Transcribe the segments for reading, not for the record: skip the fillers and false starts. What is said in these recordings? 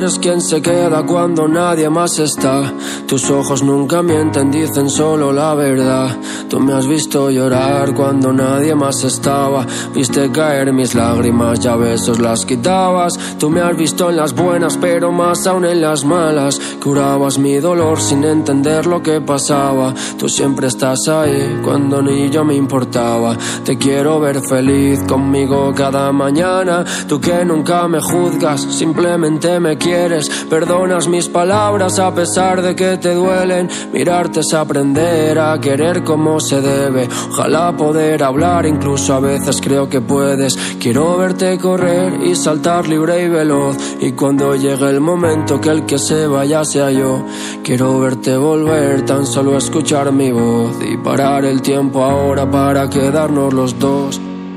eres quien se queda cuando nadie más está. Tus ojos nunca mienten, dicen solo la verdad. Tú me has visto llorar cuando nadie más estaba. Viste caer mis lágrimas y a besos las quitabas. Tú me has visto en las buenas pero más aún en las malas. Curabas mi dolor sin entender lo que pasaba. Tú siempre estás ahí cuando ni yo me importaba. Te quiero ver feliz conmigo cada mañana. Tú que nunca me juzgas, simplemente me quieres. Perdonas mis palabras a pesar de que te duelen. Mirarte es aprender a querer como se debe. Ojalá poder hablar, incluso a veces creo que puedes. Quiero verte correr y saltar libre y veloz. Y cuando llegue el momento que el que se vaya sea yo. Quiero verte volver, tan solo escuchar mi voz. Y parar el tiempo ahora para quedarnos los dos.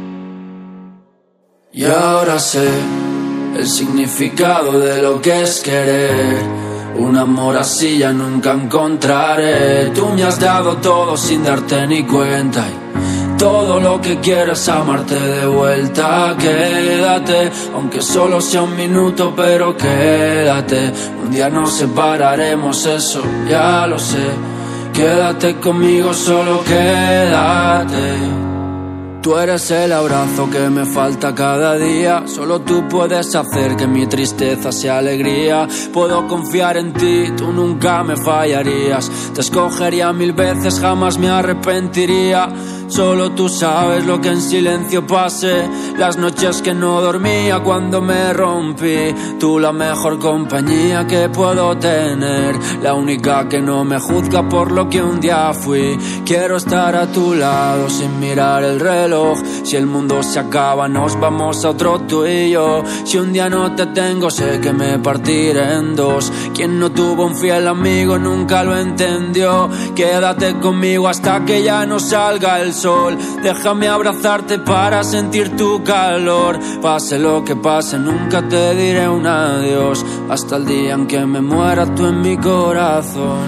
Y ahora sé el significado de lo que es querer. Un amor así ya nunca encontraré. Tú me has dado todo sin darte ni cuenta. Y todo lo que quiero es amarte de vuelta. Quédate, aunque solo sea un minuto, pero quédate. Un día nos separaremos, eso ya lo sé. Quédate conmigo, solo quédate. Tú eres el abrazo que me falta cada día. Solo tú puedes hacer que mi tristeza sea alegría. Puedo confiar en ti, tú nunca me fallarías. Te escogería 1000 veces, jamás me arrepentiría. Solo tú sabes lo que en silencio pasé. Las noches que no dormía cuando me rompí. Tú la mejor compañía que puedo tener. La única que no me juzga por lo que un día fui. Quiero estar a tu lado sin mirar el reloj. Si el mundo se acaba nos vamos a otro tú y yo. Si un día no te tengo sé que me partiré en dos. Quien no tuvo un fiel amigo nunca lo entendió. Quédate conmigo hasta que ya no salga el sol. Déjame abrazarte para sentir tu calor. Pase lo que pase nunca te diré un adiós. Hasta el día en que me muera tú en mi corazón.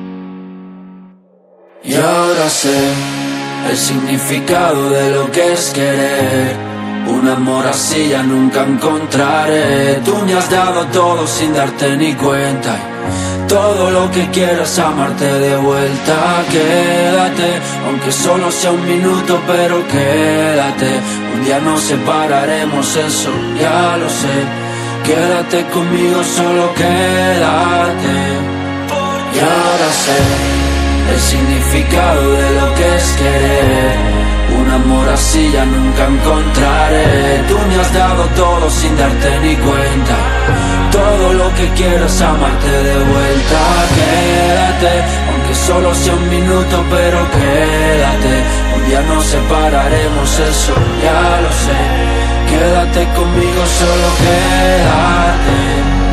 Y ahora sé el significado de lo que es querer. Un amor así ya nunca encontraré. Tú me has dado todo sin darte ni cuenta. Todo lo que quiero es amarte de vuelta. Quédate, aunque solo sea un minuto, pero quédate. Un día nos separaremos, eso ya lo sé. Quédate conmigo, solo quédate. Y ahora sé el significado de lo que es querer. Un amor así ya nunca encontraré. Tú me has dado todo sin darte ni cuenta. Todo lo que quiero es amarte de vuelta. Quédate, aunque solo sea un minuto, pero quédate. Un día nos separaremos, eso ya lo sé. Quédate conmigo, solo quédate.